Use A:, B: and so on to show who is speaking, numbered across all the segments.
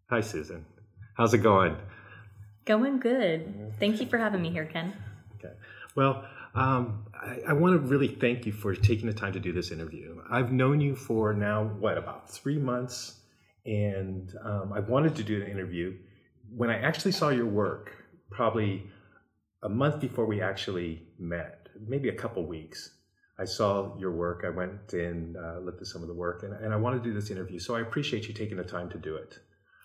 A: Hi, Susan. How's it going?
B: Going good. Thank you for having me here, Ken.
A: Okay. Well, I want to really thank you for taking the time to do this interview. I've known you for now, about 3 months, and I wanted to do the interview. When I actually saw your work, probably a month before we actually met, maybe a couple weeks, I saw your work. I went and looked at some of the work, and I want to do this interview. So I appreciate you taking the time to do it.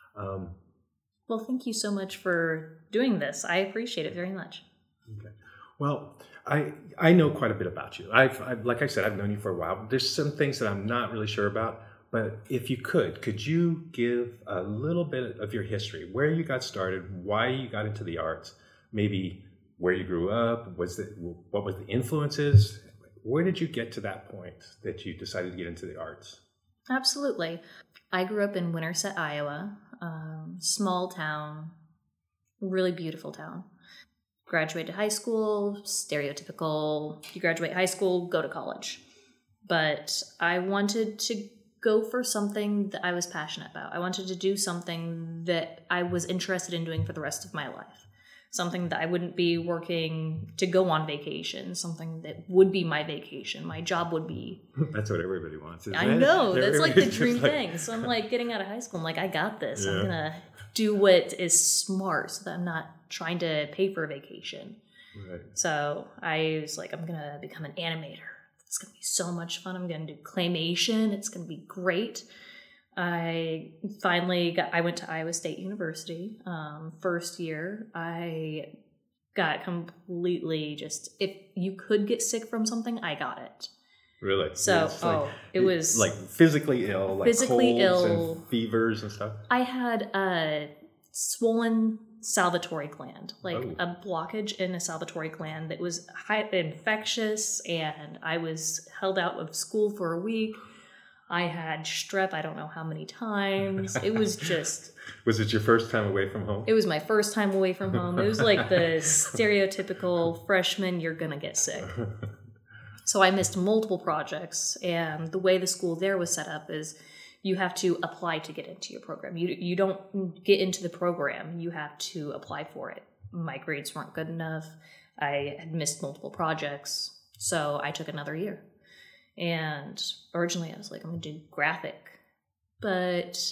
B: Well, thank you so much for doing this. I appreciate it very much.
A: Okay. Well, I know quite a bit about you. I've like I said, I've known you for a while. There's some things that I'm not really sure about, but if you could you give a little bit of your history, where you got started, why you got into the arts, maybe where you grew up, what was the influences? Where did you get to that point that you decided to get into the arts?
B: Absolutely. I grew up in Winterset, Iowa, small town, really beautiful town. Graduated high school, stereotypical, you graduate high school, go to college. But I wanted to go for something that I was passionate about. I wanted to do something that I was interested in doing for the rest of my life. Something that I wouldn't be working to go on vacation, something that would be my vacation. My job would be...
A: That's what everybody wants, isn't
B: I
A: it?
B: know, that's like the dream thing. So I'm like getting out of high school, I'm like, I got this. Yeah. I'm going to do what is smart so that I'm not trying to pay for a vacation.
A: Right.
B: So I was like, I'm going to become an animator. It's going to be so much fun. I'm going to do claymation. It's going to be great. I went to Iowa State University. First year, I got completely if you could get sick from something, I got it.
A: Really?
B: So, it was
A: like physically ill, like
B: physically
A: colds
B: ill,
A: and fevers and stuff.
B: I had a swollen salivatory gland, a blockage in a salivatory gland that was infectious, and I was held out of school for a week. I had strep, I don't know how many times. It was just...
A: Was it your first time away from home?
B: It was my first time away from home. It was like the stereotypical freshman, you're going to get sick. So I missed multiple projects, and the way the school there was set up is you have to apply to get into your program. You don't get into the program, you have to apply for it. My grades weren't good enough. I had missed multiple projects, so I took another year. And originally I was like, I'm going to do graphic. But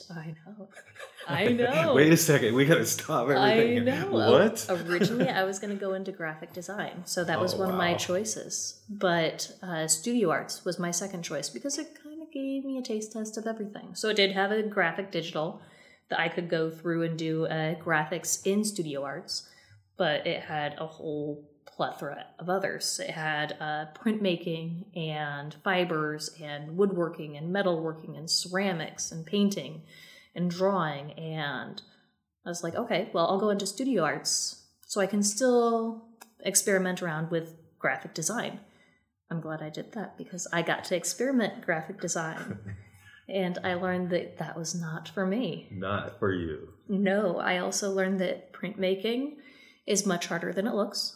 B: I know.
A: Wait a second, we got to stop everything.
B: I know.
A: What?
B: Originally I was going to go into graphic design. So that was one of my choices. But studio arts was my second choice because it kind of gave me a taste test of everything. So it did have a graphic digital that I could go through and do graphics in studio arts. But it had a whole plethora of others. It had printmaking and fibers and woodworking and metalworking and ceramics and painting and drawing. And I was like, okay, well, I'll go into studio arts so I can still experiment around with graphic design. I'm glad I did that because I got to experiment graphic design. And I learned that that was not for me.
A: Not for you.
B: No, I also learned that printmaking is much harder than it looks.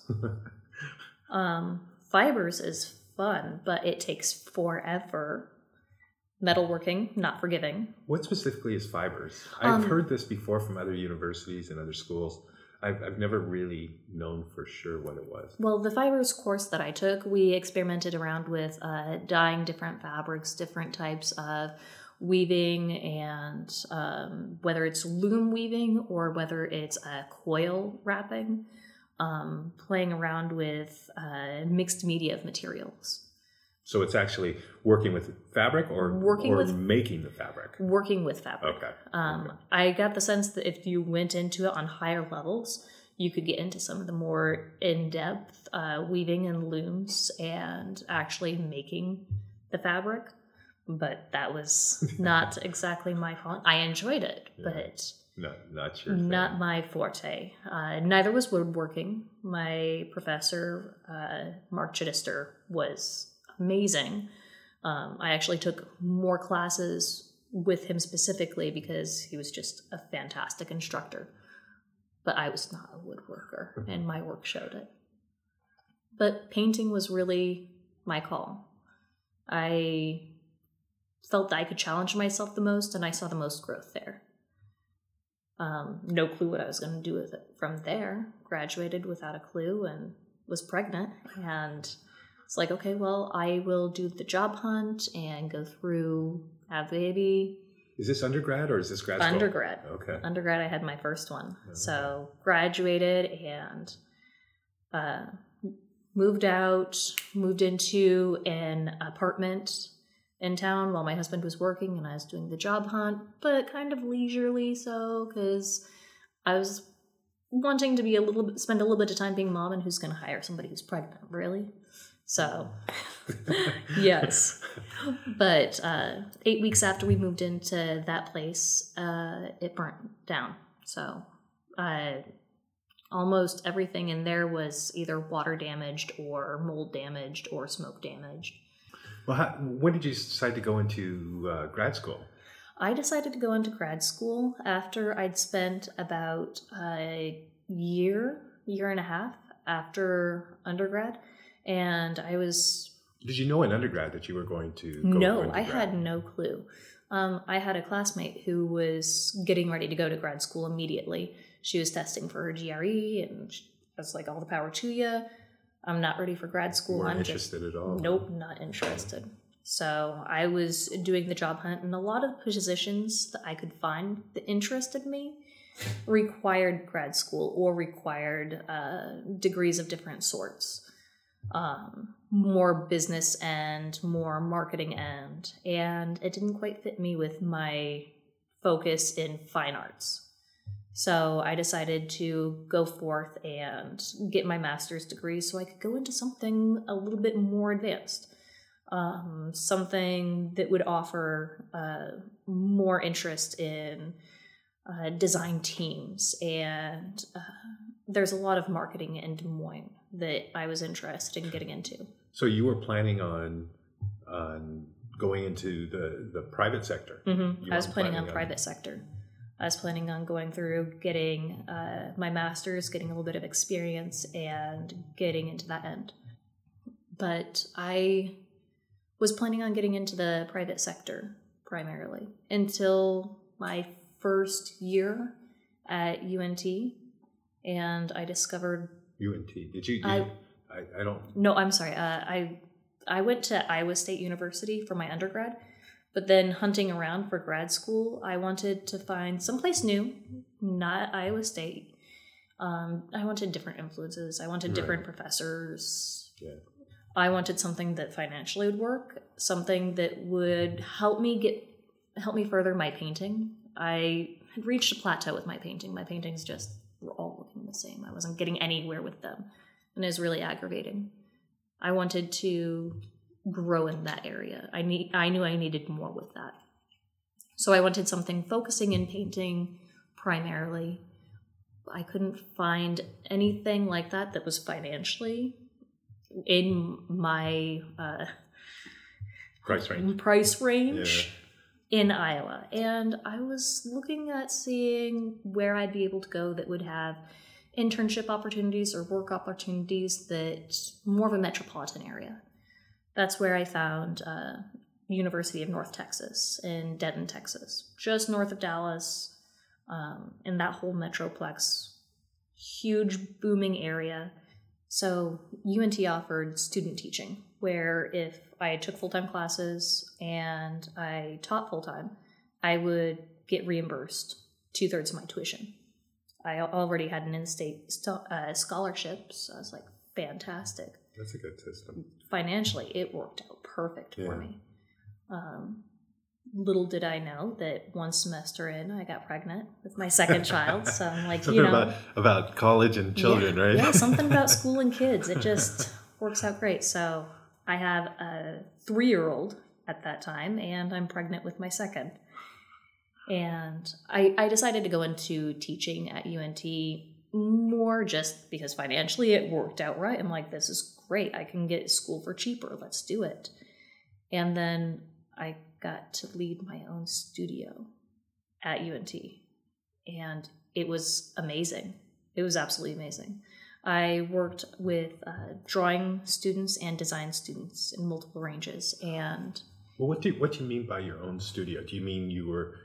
B: Fibers is fun, but it takes forever. Metalworking, not forgiving.
A: What specifically is fibers? I've heard this before from other universities and other schools. I've never really known for sure what it was.
B: Well, the fibers course that I took, we experimented around with dyeing different fabrics, different types of weaving, and whether it's loom weaving or whether it's coil wrapping, playing around with mixed media of materials.
A: So it's actually working with fabric or making the fabric?
B: Working with fabric.
A: Okay.
B: I got the sense that if you went into it on higher levels, you could get into some of the more in-depth weaving and looms and actually making the fabric. But that was not exactly my fault. I enjoyed it, but
A: not your thing.
B: Not my forte. Neither was woodworking. My professor, Mark Chittister, was amazing. I actually took more classes with him specifically because he was just a fantastic instructor. But I was not a woodworker, and my work showed it. But painting was really my call. I felt that I could challenge myself the most, and I saw the most growth there. No clue what I was going to do with it from there. Graduated without a clue and was pregnant. And it's like, okay, well, I will do the job hunt and go through, have the baby.
A: Is this undergrad or is this grad school?
B: Undergrad.
A: Okay.
B: Undergrad, I had my first one. Okay. So graduated and moved into an apartment in town while my husband was working and I was doing the job hunt, but kind of leisurely so, because I was wanting to spend a little bit of time being mom, and who's going to hire somebody who's pregnant, really? So, yes. But 8 weeks after we moved into that place, it burnt down. So, almost everything in there was either water damaged or mold damaged or smoke damaged.
A: Well, when did you decide to go into grad school?
B: I decided to go into grad school after I'd spent about a year and a half after undergrad. And I was...
A: Did you know in undergrad that you were going to go
B: No, I had no clue. I had a classmate who was getting ready to go to grad school immediately. She was testing for her GRE, and I was like, all the power to you. I'm not ready for grad school.
A: I'm interested at all?
B: Nope, not interested. So I was doing the job hunt, and a lot of the positions that I could find that interested me required grad school or required degrees of different sorts. More business end, more marketing end, and it didn't quite fit me with my focus in fine arts. So I decided to go forth and get my master's degree so I could go into something a little bit more advanced. Something that would offer more interest in design teams. And there's a lot of marketing in Des Moines that I was interested in getting into.
A: So you were planning on going into the private sector?
B: Mm-hmm. I was planning on private sector. I was planning on going through, getting my master's, getting a little bit of experience, and getting into that end. But I was planning on getting into the private sector primarily until my first year at UNT, and I discovered...
A: UNT. Did you I don't...
B: No, I'm sorry. I went to Iowa State University for my undergrad. But then hunting around for grad school, I wanted to find someplace new, not Iowa State. I wanted different influences. I wanted different professors. Yeah. I wanted something that financially would work, something that would help me further my painting. I had reached a plateau with my painting. My paintings just were all looking the same. I wasn't getting anywhere with them, and it was really aggravating. I wanted to grow in that area. I knew I needed more with that. So I wanted something focusing in painting primarily. I couldn't find anything like that was financially in my price range in Iowa. And I was looking at seeing where I'd be able to go that would have internship opportunities or work opportunities that more of a metropolitan area. That's where I found University of North Texas in Denton, Texas, just north of Dallas, in that whole metroplex, huge booming area. So UNT offered student teaching, where if I took full-time classes and I taught full-time, I would get reimbursed 2/3 of my tuition. I already had an in-state scholarship, so I was like, fantastic.
A: That's a good system.
B: Financially, it worked out perfect for me. Little did I know that one semester in, I got pregnant with my second child. So I'm like,
A: something about college and children, right?
B: Yeah, something about school and kids. It just works out great. So I have a 3-year-old at that time, and I'm pregnant with my second. And I decided to go into teaching at UNT more just because financially it worked out right. I'm like, this is great. I can get school for cheaper. Let's do it. And then I got to lead my own studio at UNT. And it was amazing. It was absolutely amazing. I worked with drawing students and design students in multiple ranges. And
A: well, what do you mean by your own studio? Do you mean you were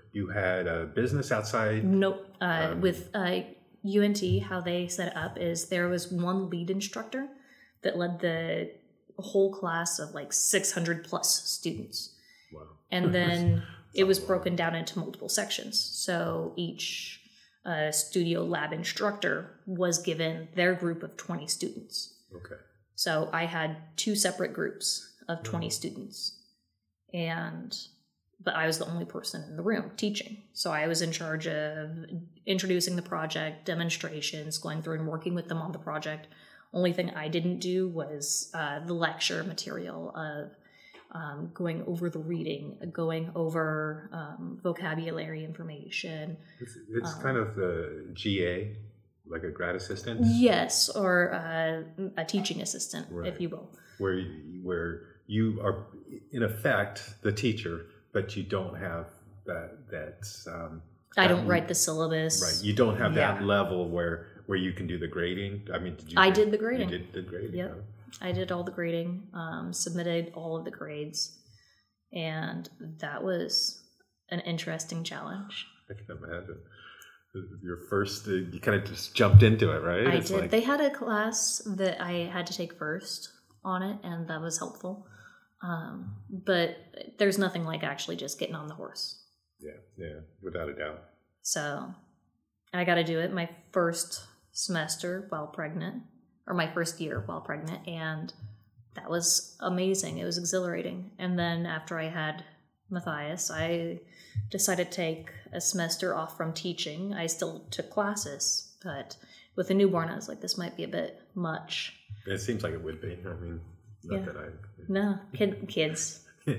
A: you had a business outside?
B: Nope. With UNT, how they set it up is there was one lead instructor that led the whole class of like 600 plus students.
A: Wow.
B: And then it was broken down into multiple sections. So each studio lab instructor was given their group of 20 students.
A: Okay.
B: So I had 2 separate groups of 20 students. But I was the only person in the room teaching. So I was in charge of introducing the project, demonstrations, going through and working with them on the project. Only thing I didn't do was the lecture material of going over the reading, going over vocabulary information.
A: It's kind of the GA, like a grad assistant?
B: Yes, or a teaching assistant, right, if you will.
A: Where you are, in effect, the teacher, but you don't have that
B: I don't write the syllabus.
A: Right. You don't have that level where you can do the grading. I mean,
B: I did the grading.
A: You did the grading.
B: Yep. Huh? I did all the grading, submitted all of the grades, and that was an interesting challenge.
A: I can imagine. Your first, you kind of just jumped into it, right?
B: I did. They had a class that I had to take first on it, and that was helpful. But there's nothing like actually just getting on the horse.
A: Yeah, without a doubt.
B: So I got to do it my first semester while pregnant, or my first year while pregnant, and that was amazing. It was exhilarating. And then after I had Matthias, I decided to take a semester off from teaching. I still took classes, but with a newborn, I was like, this might be a bit much.
A: It seems like it would be. I mean, not that I...
B: No, kids. Yeah.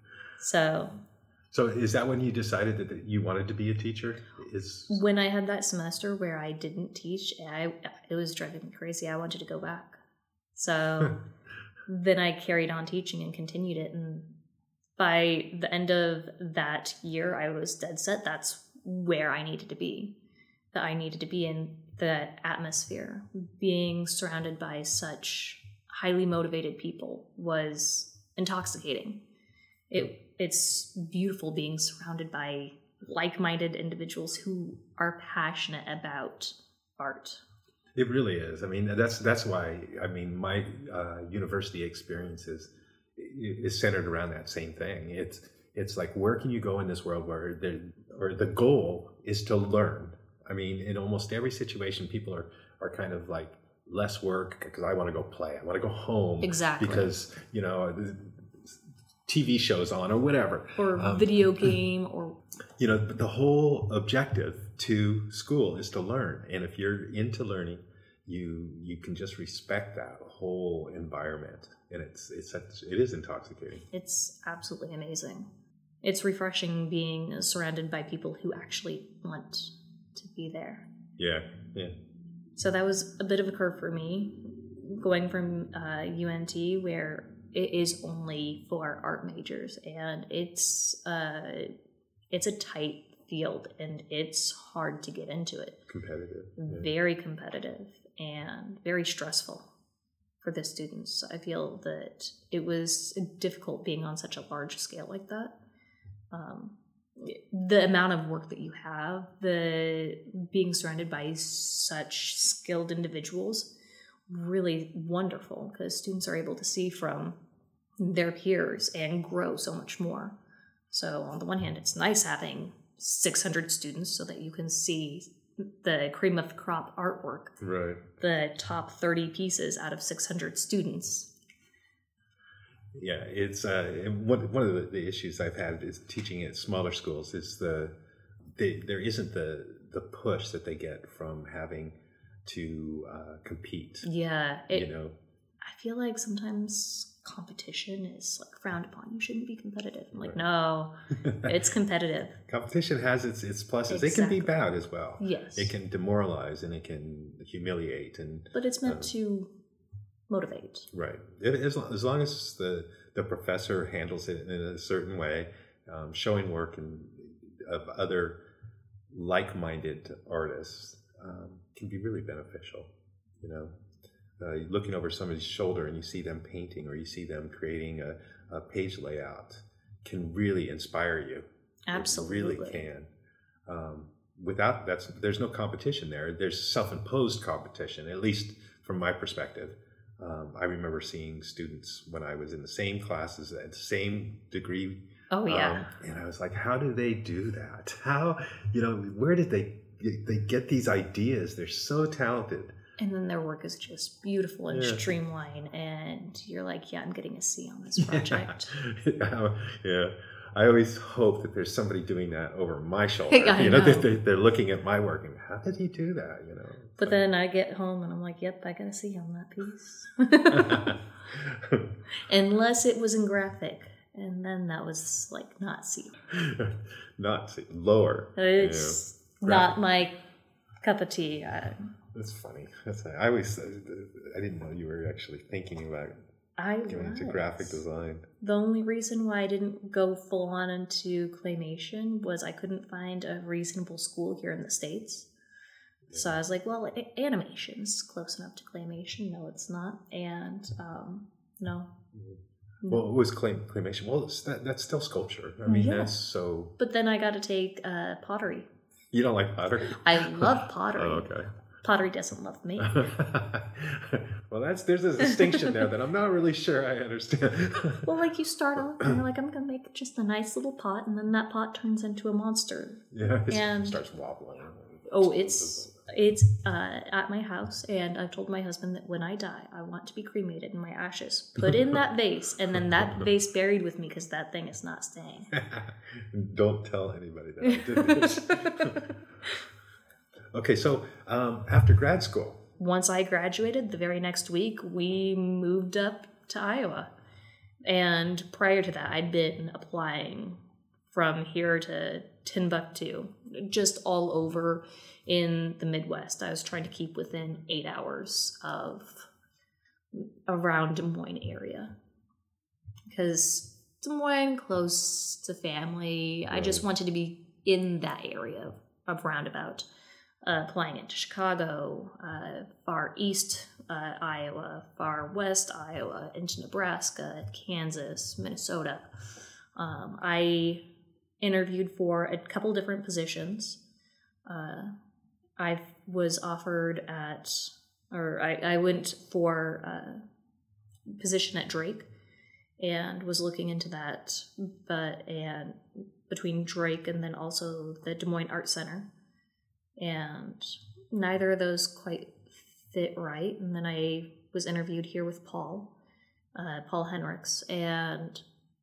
A: So is that when you decided that you wanted to be a teacher?
B: When I had that semester where I didn't teach, it was driving me crazy. I wanted to go back. So then I carried on teaching and continued it. And by the end of that year, I was dead set. That's where I needed to be. That I needed to be in the atmosphere. Being surrounded by such highly motivated people was intoxicating. It's beautiful being surrounded by like-minded individuals who are passionate about art.
A: It really is. I mean, that's why. I mean, my university experience is centered around that same thing. It's like, where can you go in this world where the goal is to learn. I mean, in almost every situation, people are kind of like, less work because I want to go play. I want to go home.
B: Exactly.
A: Because, TV shows on or whatever.
B: Or video game or...
A: the whole objective to school is to learn. And if you're into learning, you can just respect that whole environment. And it is intoxicating.
B: It's absolutely amazing. It's refreshing being surrounded by people who actually want to be there.
A: Yeah.
B: So that was a bit of a curve for me, going from UNT, where it is only for art majors, and it's a tight field, and it's hard to get into it.
A: Competitive.
B: Yeah. Very competitive and very stressful for the students. I feel that it was difficult being on such a large scale like that. The amount of work that you have, the being surrounded by such skilled individuals, really wonderful, because students are able to see from their peers and grow so much more. So on the one hand, it's nice having 600 students so that you can see the cream of the crop artwork,
A: right? The
B: top 30 pieces out of 600 students.
A: Yeah, it's one of the issues I've had is teaching at smaller schools is there isn't the push that they get from having to compete.
B: Yeah, I feel like sometimes competition is like frowned upon. You shouldn't be competitive. I'm like, right. No, it's competitive.
A: Competition has its pluses.
B: Exactly.
A: It can be bad as well.
B: Yes,
A: it can demoralize and it can humiliate
B: but it's meant to motivate.
A: Right. As long as the professor handles it in a certain way, showing work of other like-minded artists can be really beneficial. Looking over somebody's shoulder and you see them painting or you see them creating a page layout can really inspire you.
B: Absolutely.
A: It really can. Without there's no competition there. There's self-imposed competition, at least from my perspective. I remember seeing students when I was in the same classes at the same degree.
B: Oh yeah.
A: And I was like, how do they do that? How, where did they get these ideas? They're so talented.
B: And then their work is just beautiful and streamlined, and you're like, yeah, I'm getting a C on this project.
A: Yeah. I always hope that there's somebody doing that over my shoulder.
B: I know.
A: They're looking at my work and how did he do that?
B: But then I get home and I'm like, yep, I got a C on that piece. Unless it was in graphic. And then that was like not C.
A: Not C. Lower.
B: It's not my cup of tea.
A: That's funny. I didn't know you were actually thinking about going into graphic design.
B: The only reason why I didn't go full on into claymation was I couldn't find a reasonable school here in the States. Yeah. So I was like, well, animation's close enough to claymation. No, it's not. And no.
A: Mm-hmm. Well, it was claymation. Well, that's still sculpture. I mean, that's so... But
B: then I got to take pottery.
A: You don't like pottery?
B: I love pottery.
A: Oh, okay.
B: Pottery doesn't love me.
A: Well, there's a distinction there that I'm not really sure I understand.
B: Well, like you start off and you're like, I'm going to make just a nice little pot, and then that pot turns into a monster.
A: Yeah, it starts wobbling.
B: Oh, it's at my house, and I've told my husband that when I die, I want to be cremated in my ashes, put in that vase, and then that vase buried with me because that thing is not staying.
A: Don't tell anybody that I did this. Okay, so after grad school.
B: Once I graduated, the very next week, we moved up to Iowa. And prior to that, I'd been applying from here to Timbuktu, just all over in the Midwest. I was trying to keep within 8 hours of around Des Moines area. Because Des Moines, close to family, I just wanted to be in that area of roundabout. Applying into Chicago, far east Iowa, far west Iowa, into Nebraska, Kansas, Minnesota. I interviewed for a couple different positions. I was offered I went for a position at Drake and was looking into that, and between Drake and then also the Des Moines Art Center. And neither of those quite fit right. And then I was interviewed here with Paul Henricks, and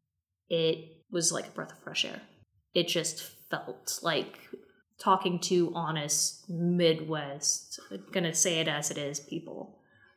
B: it was like a breath of fresh air. It just felt like talking to honest Midwest, I'm gonna say it as it is, people.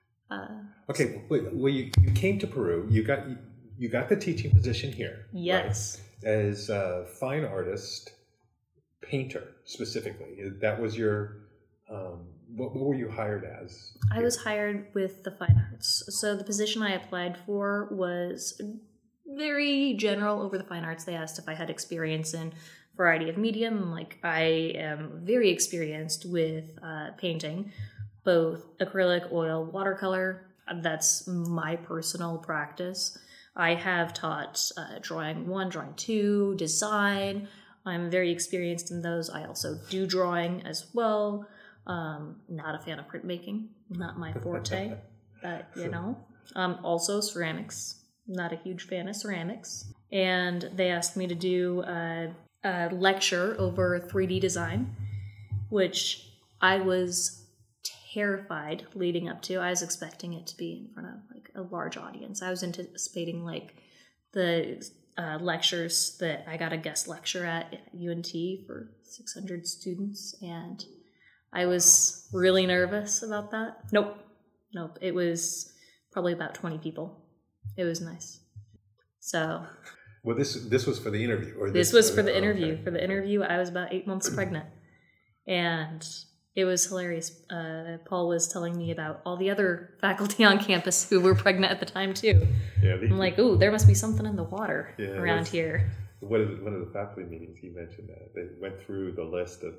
A: Okay, well, you came to Peru. You got the teaching position here.
B: Yes,
A: right? As a fine artist. Painter specifically. That was your what were you hired as?
B: I was hired with the fine arts. So the position I applied for was very general over the fine arts. They asked if I had experience in a variety of medium. Like, I am very experienced with painting, both acrylic, oil, watercolor. That's my personal practice. I have taught drawing 1, drawing 2, design. I'm very experienced in those. I also do drawing as well. Not a fan of printmaking. Not my forte. But, also ceramics. Not a huge fan of ceramics. And they asked me to do a lecture over 3D design, which I was terrified leading up to. I was expecting it to be in front of like a large audience. I was anticipating like the lectures that I got a guest lecture at UNT for 600 students, and I was really nervous about that. Nope. It was probably about 20 people. It was nice. So.
A: Well, this was for the interview, or
B: this was for the interview. Okay. For the interview, I was about 8 months pregnant, and it was hilarious. Paul was telling me about all the other faculty on campus who were pregnant at the time too. Yeah, I'm like, ooh, there must be something in the water around here.
A: One of the faculty meetings, he mentioned that they went through the list of.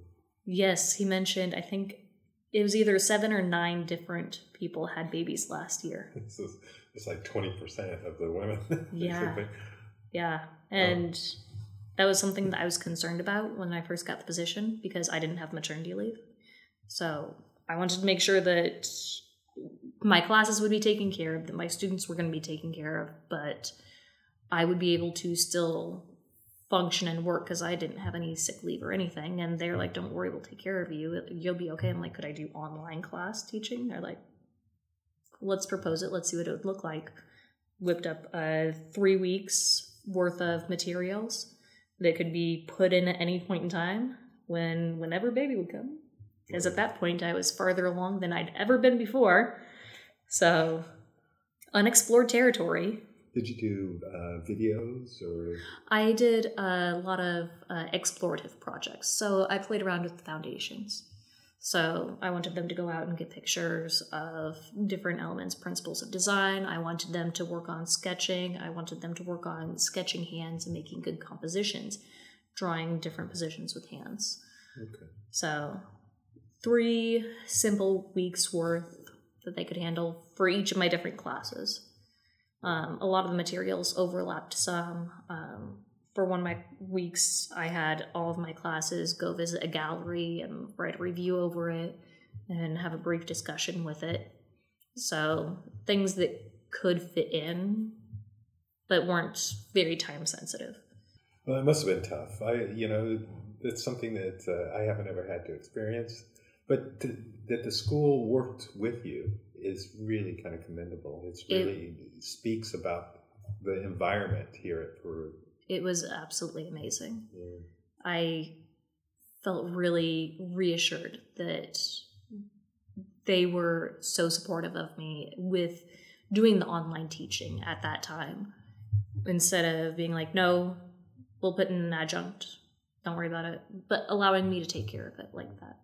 B: Yes, he mentioned. I think it was either 7 or 9 different people had babies last year.
A: It's like 20% of the women.
B: Yeah, yeah, and That was something that I was concerned about when I first got the position because I didn't have maternity leave. So I wanted to make sure that my classes would be taken care of, that my students were going to be taken care of, but I would be able to still function and work because I didn't have any sick leave or anything. And they're like, don't worry, we'll take care of you. You'll be okay. I'm like, could I do online class teaching? They're like, let's propose it. Let's see what it would look like. Whipped up 3 weeks worth of materials that could be put in at any point in time whenever baby would come. Because at that point, I was farther along than I'd ever been before. So, unexplored territory.
A: Did you do videos or?
B: I did a lot of explorative projects. So I played around with the foundations. So I wanted them to go out and get pictures of different elements, principles of design. I wanted them to work on sketching. I wanted them to work on sketching hands and making good compositions, drawing different positions with hands.
A: Okay.
B: So 3 simple weeks worth that they could handle for each of my different classes. A lot of the materials overlapped some. For one of my weeks, I had all of my classes go visit a gallery and write a review over it and have a brief discussion with it. So things that could fit in, but weren't very time sensitive.
A: Well, it must have been tough. It's something that I haven't ever had to experience, but that the school worked with you is really kind of commendable. It speaks about the environment here at Peru.
B: It was absolutely amazing.
A: Yeah.
B: I felt really reassured that they were so supportive of me with doing the online teaching at that time. Instead of being like, no, we'll put in an adjunct, don't worry about it, but allowing me to take care of it like that.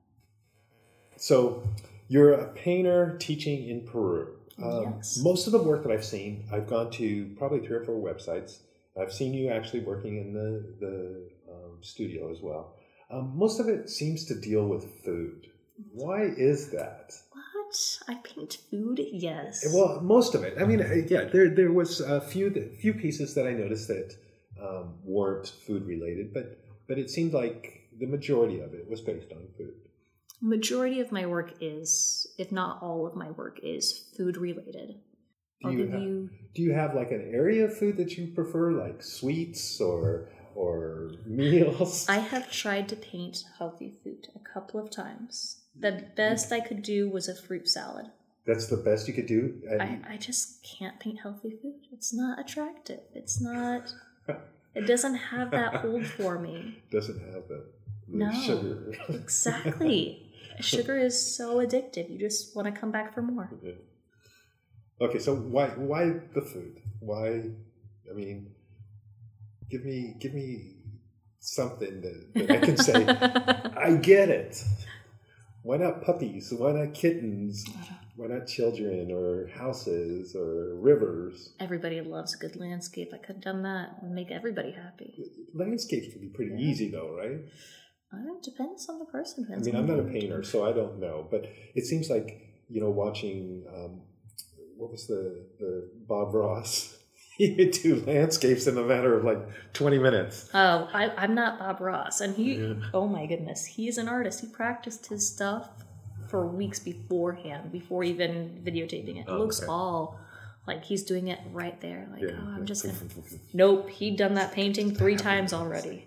A: So you're a painter teaching in Peru.
B: Yes.
A: Most of the work that I've seen, I've gone to probably 3 or 4 websites. I've seen you actually working in the studio as well. Most of it seems to deal with food. Why is that?
B: What? I paint food? Yes.
A: Well, most of it. I mean, yeah, there was a few pieces that I noticed that weren't food related, but it seemed like the majority of it was based on food.
B: Majority of my work is, if not all of my work is food related.
A: Do you have like an area of food that you prefer, like sweets or meals?
B: I have tried to paint healthy food a couple of times. The best I could do was a fruit salad.
A: That's the best you could do?
B: I just can't paint healthy food. It's not attractive. It's not... It doesn't have that hold for me.
A: Doesn't have the sugar.
B: Exactly. Sugar is so addictive. You just want to come back for more.
A: Yeah. Okay, so why the food? Why? I mean, give me something that I can say. I get it. Why not puppies? Why not kittens? Why not children or houses or rivers?
B: Everybody loves a good landscape. I could have done that and make everybody happy.
A: Landscapes can be pretty easy though, right?
B: It depends on the person.
A: I mean, I'm not a painter, so I don't know. But it seems like, watching, what was the Bob Ross? He would do landscapes in a matter of like 20 minutes.
B: Oh, I'm not Bob Ross. And oh my goodness, he's an artist. He practiced his stuff for weeks beforehand, before even videotaping it. It looks all like he's doing it right there. Like, I'm just going to... Nope, he'd done that painting 3 times already.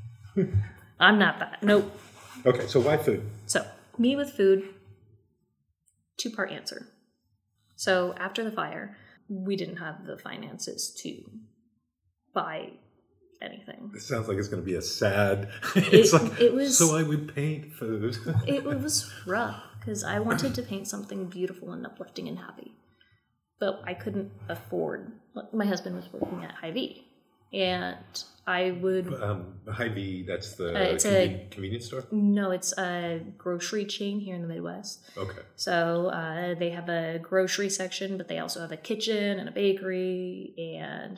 B: I'm not that. Nope.
A: Okay, so why food?
B: So, me with food, 2-part answer. So, after the fire, we didn't have the finances to buy anything.
A: It sounds like it's going to be a sad...
B: It was...
A: So I would paint food.
B: It was rough, because I wanted to paint something beautiful and uplifting and happy. But I couldn't afford... My husband was working at Hy-Vee. And I would...
A: Hy-Vee, that's the convenience store?
B: No, it's a grocery chain here in the Midwest.
A: Okay.
B: So they have a grocery section, but they also have a kitchen and a bakery and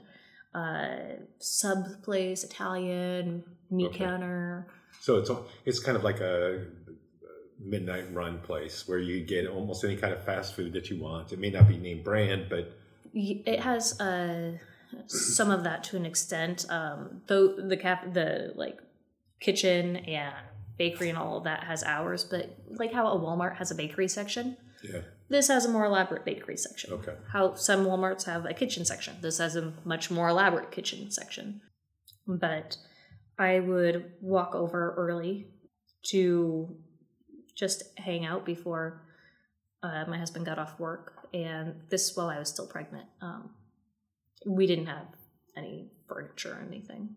B: sub place, Italian, meat counter.
A: So it's kind of like a midnight run place where you get almost any kind of fast food that you want. It may not be name brand, but...
B: It has some of that to an extent. Though the like kitchen and bakery and all of that has hours, but like how a Walmart has a bakery section.
A: Yeah.
B: This has a more elaborate bakery section.
A: Okay.
B: How some Walmarts have a kitchen section. This has a much more elaborate kitchen section. But I would walk over early to just hang out before my husband got off work. And this while I was still pregnant. We didn't have any furniture or anything.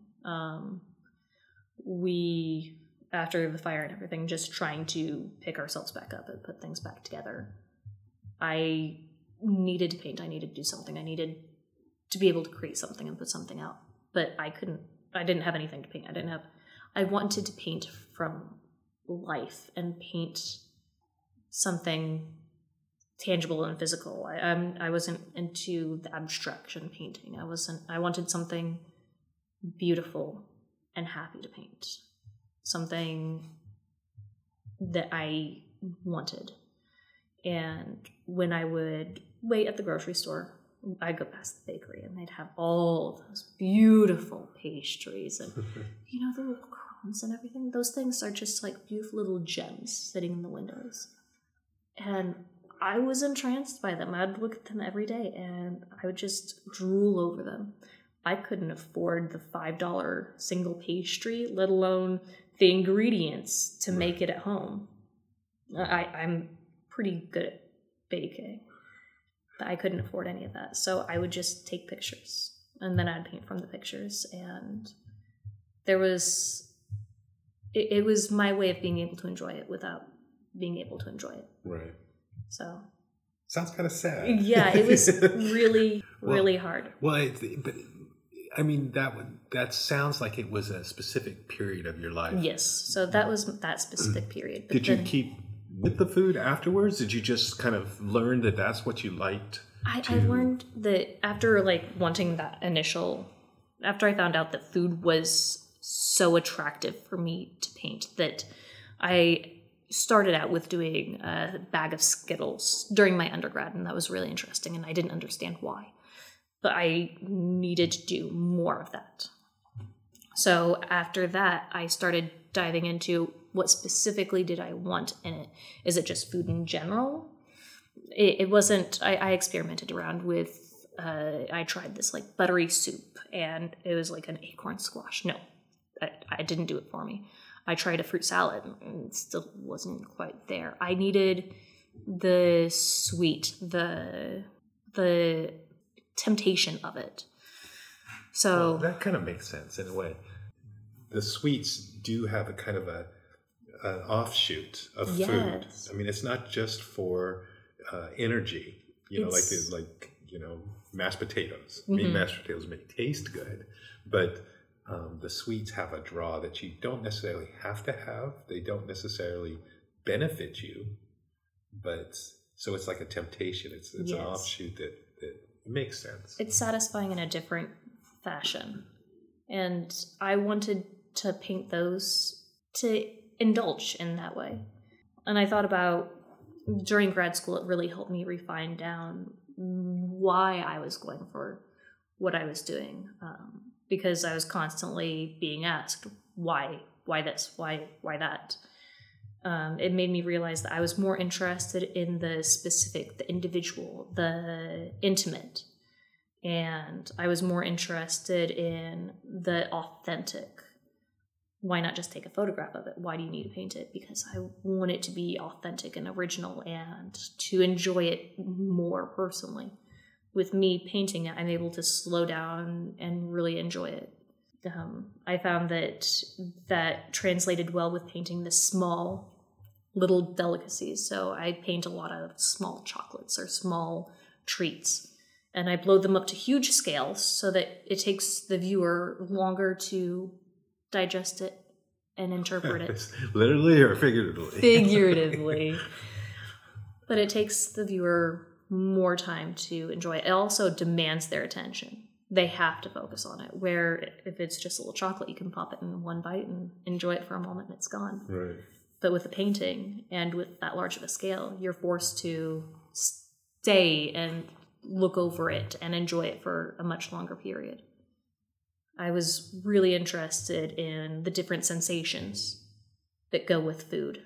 B: We, after the fire and everything, just trying to pick ourselves back up and put things back together. I needed to paint. I needed to do something. I needed to be able to create something and put something out. But I didn't have anything to paint. I wanted to paint from life and paint something tangible and physical. I wasn't into the abstraction painting. I wanted something beautiful and happy to paint. Something that I wanted. And when I would wait at the grocery store, I'd go past the bakery and they'd have all those beautiful pastries and, the little crumbs and everything. Those things are just like beautiful little gems sitting in the windows. And I was entranced by them. I'd look at them every day and I would just drool over them. I couldn't afford the $5 single pastry, let alone the ingredients to make it at home. I'm pretty good at baking, but I couldn't afford any of that. So I would just take pictures and then I'd paint from the pictures. And it was my way of being able to enjoy it without being able to enjoy it.
A: Right.
B: So.
A: Sounds kind of sad.
B: Yeah, it was really, really hard.
A: Well, but I mean, that sounds like it was a specific period of your life.
B: Yes. So that was that specific period. But
A: Did you keep with the food afterwards? Did you just kind of learn that that's what you liked?
B: I learned that after wanting that after I found out that food was so attractive for me to paint, that I started out with doing a bag of Skittles during my undergrad, and that was really interesting, and I didn't understand why. But I needed to do more of that. So after that, I started diving into what specifically did I want in it. Is it just food in general? It wasn't, I experimented around with, I tried this buttery soup and it was like an acorn squash. No, I didn't do it for me. I tried a fruit salad and it still wasn't quite there. I needed the sweet, the temptation of it. So
A: well, that kind of makes sense in a way. The sweets do have a kind of an offshoot of food. I mean, it's not just for energy. Mashed potatoes. Mm-hmm. I mean, mashed potatoes may taste good, but the sweets have a draw that you don't necessarily have to have. They don't necessarily benefit you, but so it's like a temptation. It's an offshoot that makes sense.
B: It's satisfying in a different fashion. And I wanted to paint those to indulge in that way. And I thought about, during grad school, it really helped me refine down why I was going for what I was doing. Because I was constantly being asked, why this, why that? It made me realize that I was more interested in the specific, the individual, the intimate. And I was more interested in the authentic. Why not just take a photograph of it? Why do you need to paint it? Because I want it to be authentic and original and to enjoy it more personally. With me painting it, I'm able to slow down and really enjoy it. I found that translated well with painting the small little delicacies. So I paint a lot of small chocolates or small treats. And I blow them up to huge scales so that it takes the viewer longer to digest it and interpret it.
A: Literally or figuratively?
B: Figuratively. But it takes the viewer more time to enjoy it. It also demands their attention. They have to focus on it. Where if it's just a little chocolate, you can pop it in one bite and enjoy it for a moment and it's gone.
A: Right.
B: But with a painting and with that large of a scale, you're forced to stay and look over it and enjoy it for a much longer period. I was really interested in the different sensations that go with food.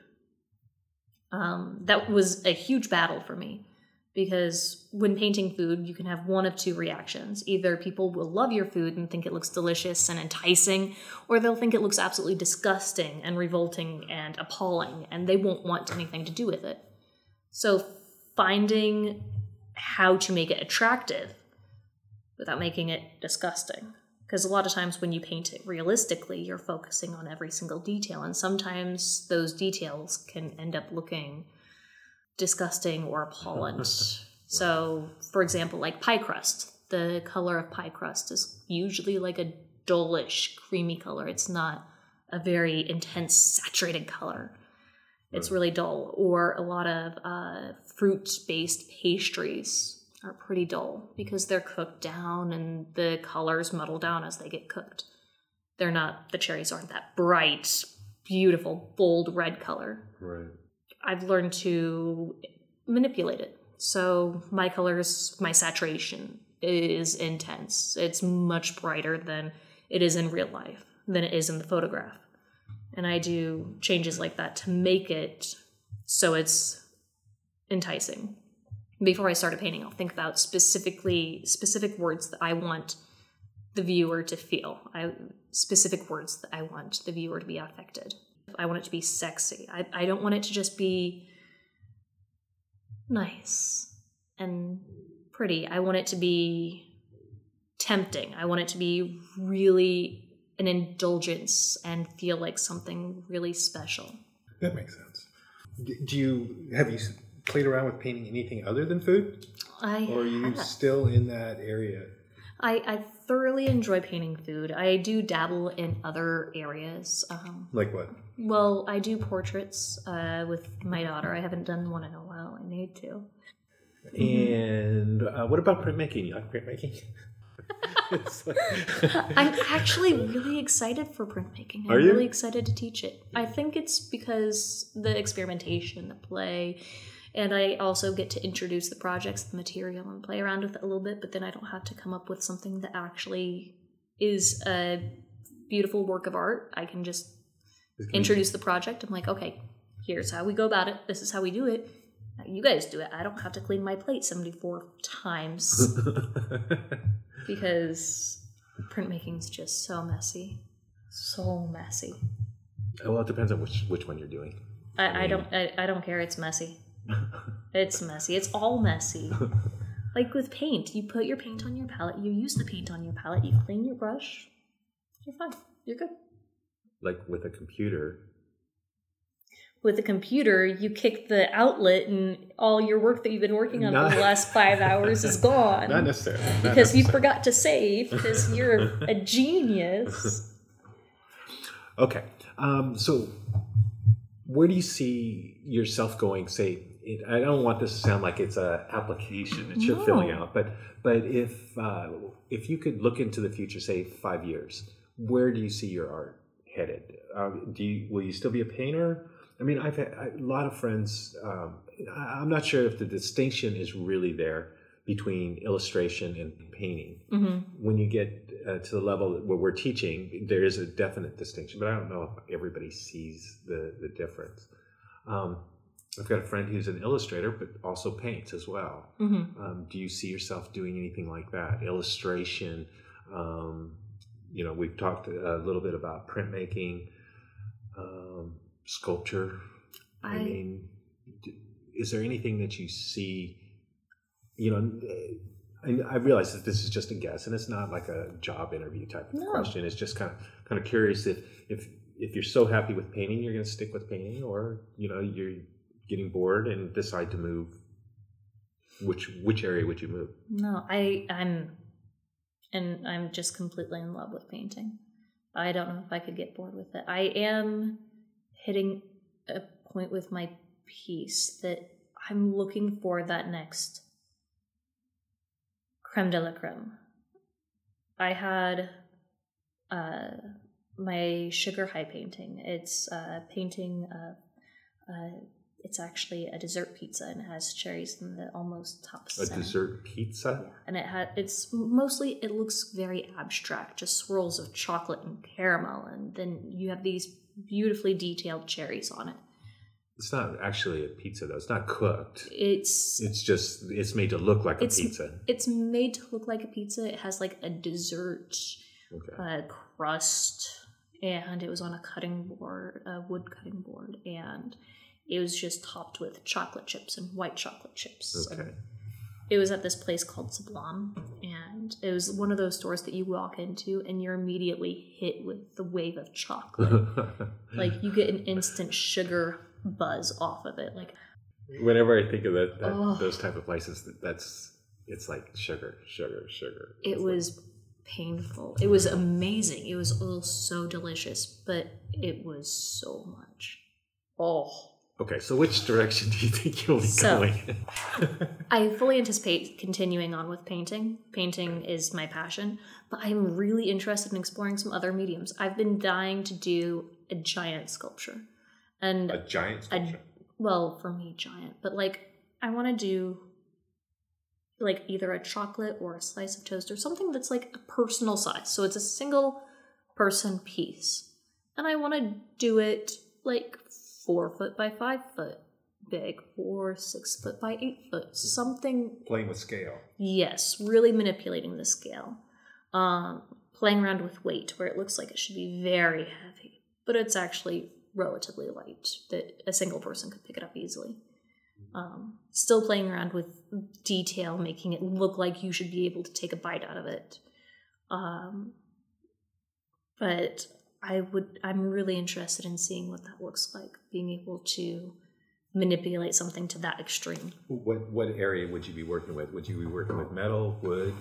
B: That was a huge battle for me, because when painting food, you can have one of two reactions. Either people will love your food and think it looks delicious and enticing, or they'll think it looks absolutely disgusting and revolting and appalling, and they won't want anything to do with it. So finding how to make it attractive without making it disgusting. Because a lot of times when you paint it realistically, you're focusing on every single detail, and sometimes those details can end up looking disgusting or appalling. So, for example, like pie crust. The color of pie crust is usually like a dullish, creamy color. It's not a very intense, saturated color. It's really dull. Or a lot of fruit-based pastries are pretty dull because they're cooked down and the colors muddle down as they get cooked. The cherries aren't that bright, beautiful, bold red color.
A: Right.
B: I've learned to manipulate it. So my colors, my saturation is intense. It's much brighter than it is in real life, than it is in the photograph. And I do changes like that to make it so it's enticing. Before I start a painting, I'll think about specific words that I want the viewer to feel. Specific words that I want the viewer to be affected. I want it to be sexy. I don't want it to just be nice and pretty. I want it to be tempting. I want it to be really an indulgence and feel like something really special.
A: That makes sense. Have you played around with painting anything other than food? Or are you still in that area?
B: I thoroughly enjoy painting food. I do dabble in other areas.
A: Like what?
B: Well, I do portraits with my daughter. I haven't done one in a while. I need to.
A: And what about printmaking? You like printmaking?
B: I'm actually really excited for printmaking. I'm really excited to teach it. I think it's because the experimentation, the play, and I also get to introduce the projects, the material, and play around with it a little bit, but then I don't have to come up with something that actually is a beautiful work of art. I can just introduce the project. I'm like, okay, here's how we go about it. This is how we do it. Now you guys do it. I don't have to clean my plate 74 times. Because printmaking is just so messy. So messy.
A: Well, it depends on which one you're doing.
B: I don't care. It's messy. It's messy. It's all messy. Like with paint, you put your paint on your palette, you use the paint on your palette, you clean your brush, you're fine. You're good.
A: Like with a computer.
B: With a computer, you kick the outlet and all your work that you've been working on for the last 5 hours is gone.
A: Not necessarily.
B: Because you forgot to save because you're a genius.
A: Okay. So where do you see yourself going, say, I don't want this to sound like it's an application that you're filling out, but if you could look into the future, say 5 years, where do you see your art headed? Will you still be a painter? I mean, I've had a lot of friends. I'm not sure if the distinction is really there between illustration and painting. Mm-hmm. When you get to the level where we're teaching, there is a definite distinction, but I don't know if everybody sees the difference. I've got a friend who's an illustrator, but also paints as well. Mm-hmm. Do you see yourself doing anything like that? Illustration. We've talked a little bit about printmaking. Sculpture. I mean, is there anything that you see? I realize that this is just a guess, and it's not like a job interview type of question. It's just kind of curious if you're so happy with painting, you're going to stick with painting, or you're getting bored and decide to move. Which area would you move? No, I'm just completely in love with painting. I don't know if I could get bored with it. I am hitting a point with my piece that I'm looking for that next creme de la creme. I had my sugar high painting. It's painting.
B: It's actually a dessert pizza, and it has cherries in the almost top
A: A
B: center.
A: dessert pizza?
B: Yeah, and it looks very abstract, just swirls of chocolate and caramel, and then you have these beautifully detailed cherries on it.
A: It's not actually a pizza, though. It's not cooked.
B: It's
A: made to look like a pizza.
B: It's made to look like a pizza. It has like a dessert crust, and it was on a wood cutting board, and it was just topped with chocolate chips and white chocolate chips.
A: Okay.
B: And it was at this place called Sublime, and it was one of those stores that you walk into and you're immediately hit with the wave of chocolate. Like you get an instant sugar buzz off of it. Like
A: whenever I think of those type of places, it's like sugar.
B: It was painful. It was amazing. It was all so delicious, but it was so much.
A: Okay, so which direction do you think you'll be going?
B: I fully anticipate continuing on with painting. Painting is my passion, but I'm really interested in exploring some other mediums. I've been dying to do a giant sculpture. And
A: a giant sculpture?
B: Well, for me, giant. But, like, I want to do, like, either a chocolate or a slice of toast or something that's, like, a personal size. So it's a single person piece. And I want to do it, like, 4 foot by 5 foot big or 6 foot by 8 foot. Something.
A: Playing with scale.
B: Yes, really manipulating the scale. Playing around with weight where it looks like it should be very heavy, but it's actually relatively light that a single person could pick it up easily. Still playing around with detail, making it look like you should be able to take a bite out of it. But I'm really interested in seeing what that looks like, being able to manipulate something to that extreme.
A: What area would you be working with? Would you be working with metal, wood?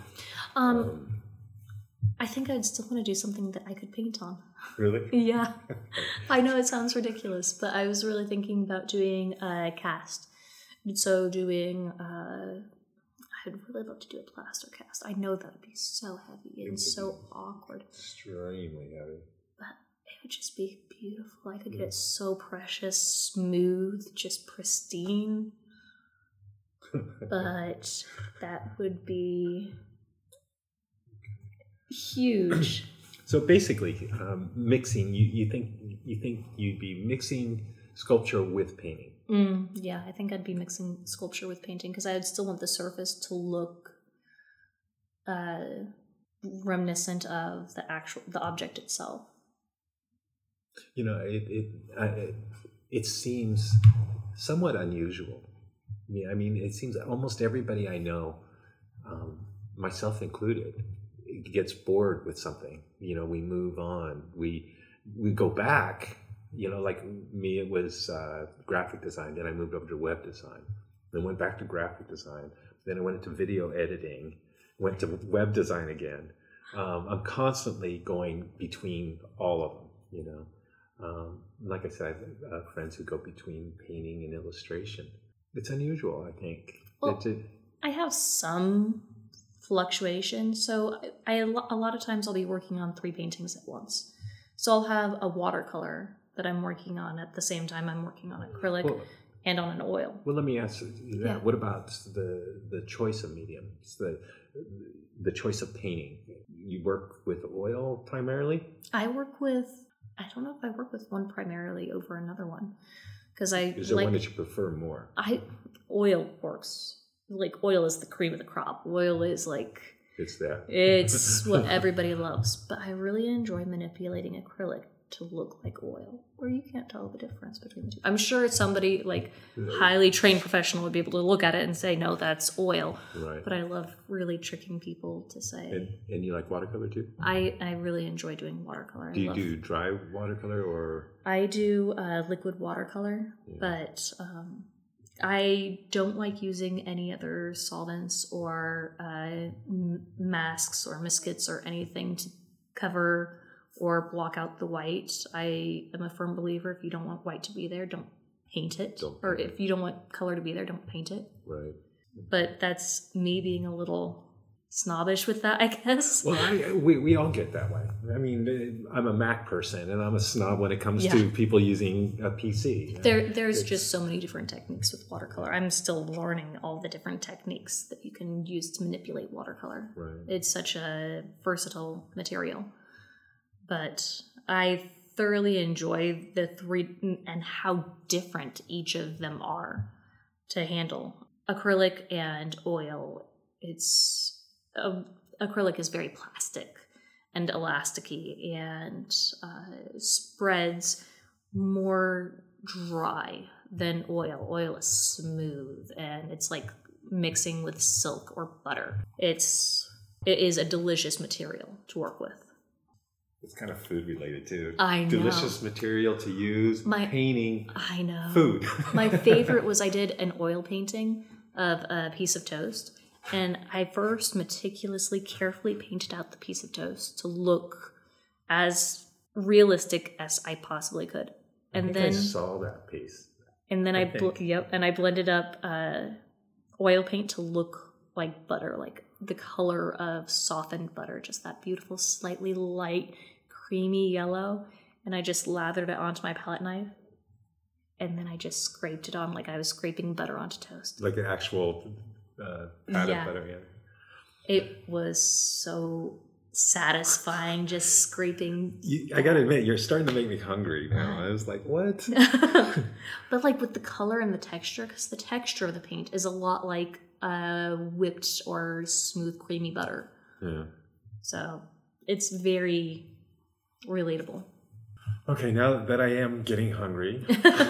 B: I think I'd still want to do something that I could paint on.
A: Really?
B: Yeah. I know it sounds ridiculous, but I was really thinking about doing a cast. So I'd really love to do a plaster cast. I know that would be so heavy and so awkward.
A: Extremely heavy.
B: But it would just be beautiful. I could get it so precious, smooth, just pristine. But that would be huge.
A: So basically, mixing. You think you'd be mixing sculpture with painting?
B: Yeah, I think I'd be mixing sculpture with painting because I would still want the surface to look reminiscent of the object itself.
A: You know, it seems somewhat unusual. Yeah, I mean, it seems that almost everybody I know, myself included, gets bored with something. You know, we move on. We go back. You know, like me, it was graphic design. Then I moved over to web design. Then went back to graphic design. Then I went into video editing. Went to web design again. I'm constantly going between all of them. You know, like I said, I have friends who go between painting and illustration. It's unusual, I think.
B: Well, I have some fluctuation. So a lot of times I'll be working on 3 paintings at once. So I'll have a watercolor that I'm working on at the same time I'm working on acrylic and on an oil.
A: Well, let me ask you that. What about the choice of mediums, the choice of painting? You work with oil primarily?
B: I don't know if I work with one primarily over another one. Is there
A: one that you prefer more?
B: Oil works. Like, oil is the cream of the crop. Oil is like... It's what everybody loves. But I really enjoy manipulating acrylic to look like oil, where you can't tell the difference between the two. I'm sure somebody, like, highly trained professional would be able to look at it and say, no, that's oil. Right. But I love really tricking people to say...
A: And you like watercolor, too?
B: I really enjoy doing watercolor.
A: Do you do dry watercolor, or...?
B: I do liquid watercolor, but I don't like using any other solvents or masks or miskits or anything to cover or block out the white. I am a firm believer, if you don't want white to be there, don't paint it. If you don't want color to be there, don't paint it.
A: Right.
B: But that's me being a little snobbish with that, I guess.
A: Well, we all get that way. I mean, I'm a Mac person, and I'm a snob when it comes to people using a PC.
B: There's just so many different techniques with watercolor. I'm still learning all the different techniques that you can use to manipulate watercolor.
A: Right.
B: It's such a versatile material. But I thoroughly enjoy the three and how different each of them are to handle. Acrylic and oil, acrylic is very plastic and elasticy and spreads more dry than oil. Oil is smooth and it's like mixing with silk or butter. It is a delicious material to work with.
A: It's kind of food related too.
B: I know.
A: Delicious material to use, painting.
B: I know.
A: Food.
B: My favorite was I did an oil painting of a piece of toast. And I first meticulously, carefully painted out the piece of toast to look as realistic as I possibly could. And
A: I saw that piece.
B: And then I blended up oil paint to look like butter, like the color of softened butter, just that beautiful, slightly light, creamy yellow. And I just lathered it onto my palette knife. And then I just scraped it on like I was scraping butter onto toast.
A: Like the actual pat of butter, yeah.
B: It was so satisfying just scraping.
A: I gotta admit, you're starting to make me hungry now. I was like, what?
B: But like with the color and the texture, because the texture of the paint is a lot like whipped or smooth creamy butter.
A: Yeah.
B: So it's very relatable.
A: Okay, now that I am getting hungry,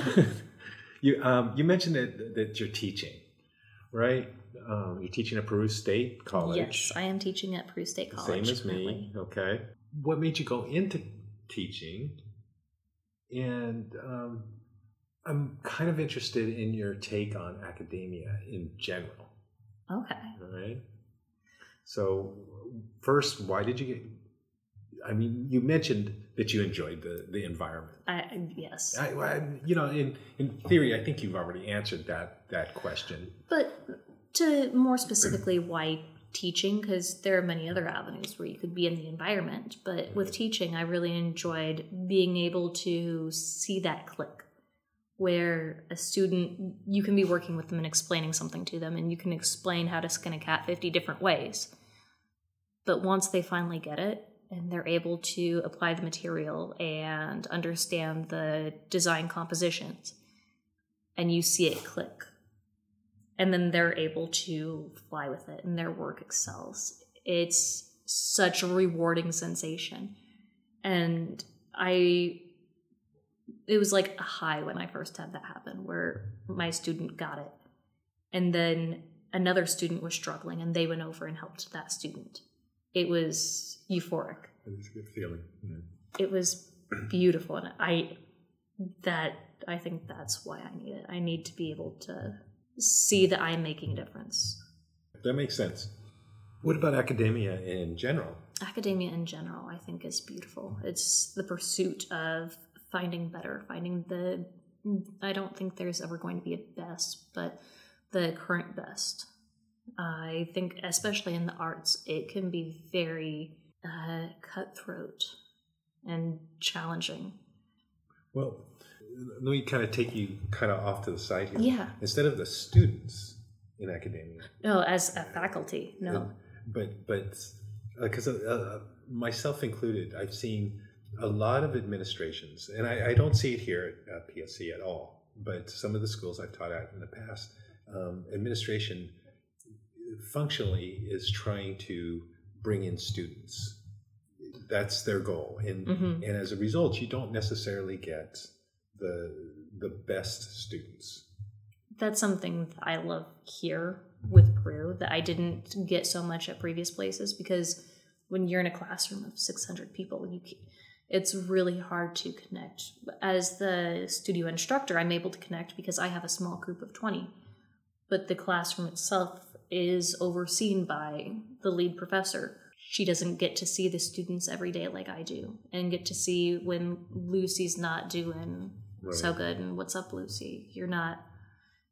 A: you mentioned that you're teaching, right? You're teaching at Peru State College.
B: Yes, I am teaching at Peru State College.
A: Same as me. Okay. What made you go into teaching? And I'm kind of interested in your take on academia in general.
B: Okay.
A: All right. So first, why did you get... I mean, you mentioned that you enjoyed the environment.
B: Yes.
A: In theory, I think you've already answered that question.
B: But to more specifically, why teaching? Because there are many other avenues where you could be in the environment. But with teaching, I really enjoyed being able to see that click where a student, you can be working with them and explaining something to them, and you can explain how to skin a cat 50 different ways. But once they finally get it, and they're able to apply the material and understand the design compositions, and you see it click, and then they're able to fly with it and their work excels. It's such a rewarding sensation. And it was like a high when I first had that happen, where my student got it. And then another student was struggling and they went over and helped that student. It was euphoric.
A: It was a good feeling. Yeah.
B: It was beautiful. And I think that's why I need it. I need to be able to see that I'm making a difference.
A: That makes sense. What about academia in general?
B: Academia in general, I think, is beautiful. It's the pursuit of finding better, I don't think there's ever going to be a best, but the current best. I think, especially in the arts, it can be very cutthroat and challenging.
A: Well, let me kind of take you kind of off to the side here.
B: Yeah.
A: Instead of the students in academia.
B: No, as a faculty, no.
A: But because myself included, I've seen a lot of administrations, and I don't see it here at PSC at all, but some of the schools I've taught at in the past, administration functionally is trying to bring in students. That's their goal. And as a result, you don't necessarily get the best students.
B: That's something that I love here with Peru that I didn't get so much at previous places, because when you're in a classroom of 600 people, it's really hard to connect. As the studio instructor, I'm able to connect because I have a small group of 20, but the classroom itself is overseen by the lead professor. She doesn't get to see the students every day like I do, and get to see when Lucy's not doing so good and what's up, Lucy? You're not